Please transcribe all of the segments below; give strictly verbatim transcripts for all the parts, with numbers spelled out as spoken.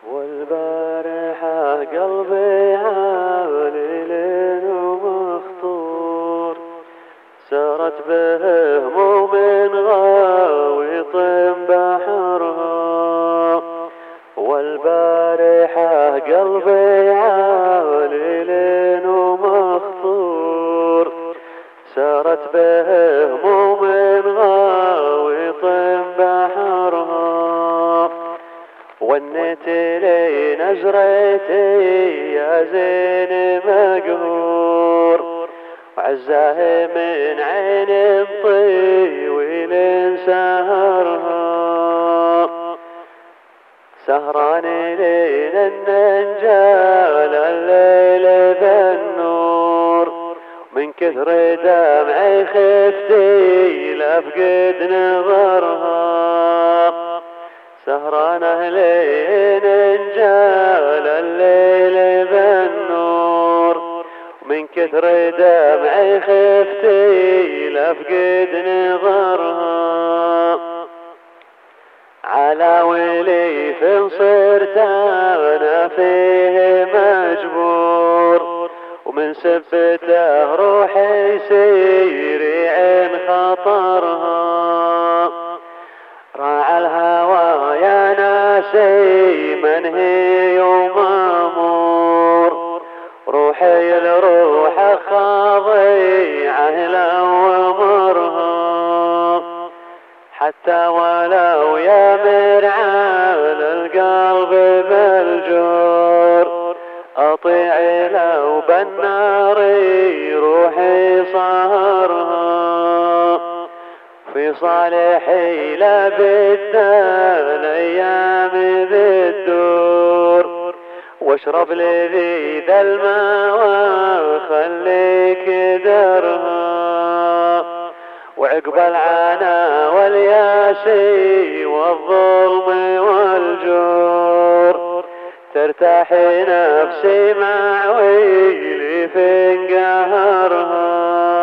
والبارحة قلبي عالي ومخطور، سارت به هموم غاويط بحرها. والبارحة قلبي عالي ومخطور، سارت به هموم غاويط بحرها. ونت لي نزرتي يا زين مقهور، وعزاه من عين طويل سهرها. سهران لين النجال الليل بالنور، من كثر دمعي خفتي لافقد نظرها. سهرانه لين انجال الليل بالنور، ومن كثر دمعي خفتي لافقد نظرها. على وليف صرت انا فيه مجبور، ومن سبته روحي سيري عين خطرها. راعى الهوى يا ناسي من هي ومامور، روحي الروح خاضيعه لو امرها. حتى ولو يا مرعى القلب بالجور، اطيع لو بالنار روحي صهرها. في صالحي لابد الايام بالدور، واشرب لي ذا الماء وخليك درها. وعقب العنا والياس والظلم والجور، ترتاحي نفسي مع ويلي في قهرها.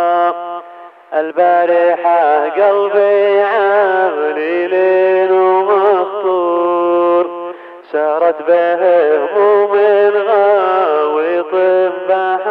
البارحة قلبي عالي لين ومخطور، سارت به هموم غاويط بحر.